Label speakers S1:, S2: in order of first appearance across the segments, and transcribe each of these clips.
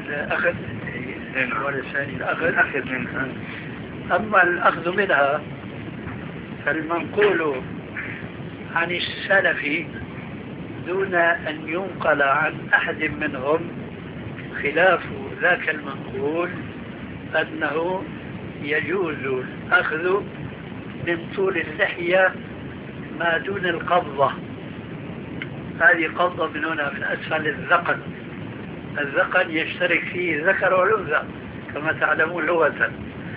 S1: الأخذ والثاني الأخذ منها. أما الأخذ منها فالمنقول عن السلف دون أن ينقل عن أحد منهم خلاف ذاك المنقول أنه يجوز الأخذ من طول اللحية ما دون القبضة. هذه قبضة من هنا من أسفل الذقن. الذقن يشترك فيه الذكر والأنثى كما تعلمون لغة،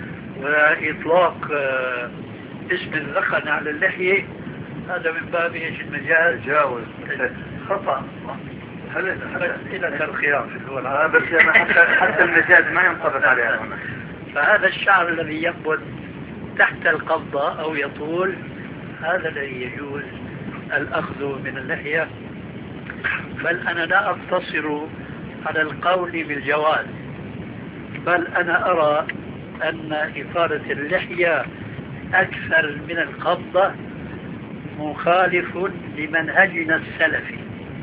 S1: وإطلاق اسم الذقن على اللحية هذا من باب ايش المجاز جاوز خطأ إلى ترخيص في اللغة العربية، بس حتى المجاز ما ينطبق عليها هنا. فهذا الشعر الذي ينبت تحت القبضة أو يطول هذا الذي يجوز الأخذ من اللحية. بل أنا لا أقتصر على القول بالجواز، بل أنا أرى أن إطالة اللحية أكثر من القبضة مخالف لمنهجنا السلفي.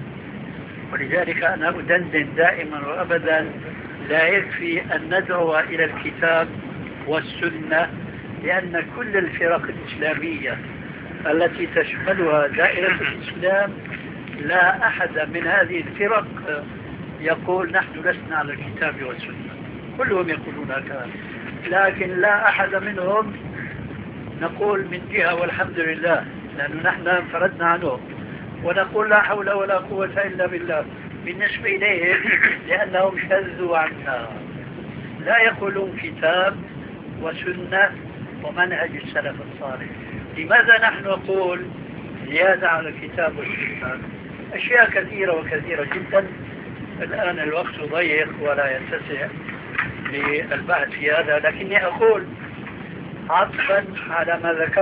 S1: ولذلك أنا أدندن دائما وأبدا لا يكفي أن ندعو إلى الكتاب والسنة، لأن كل الفرق الإسلامية التي تشملها دائرة الإسلام لا أحد من هذه الفرق يقول نحن لسنا على الكتاب والسنة، كلهم يقولون هكذا، لكن لا أحد منهم نقول من جهة والحمد لله لأنه نحن انفردنا عنه، ونقول لا حول ولا قوة إلا بالله بالنسبة إليهم لأنهم شذوا عنا، لا يقولون كتاب وسنة ومنهج السلف الصالح. لماذا نحن نقول زيادة على الكتاب والسنة؟ أشياء كثيرة وكثيرة جدا. الآن الوقت ضيق ولا يتسع للبحث في هذا، لكني أقول عطفا على ما ذكرت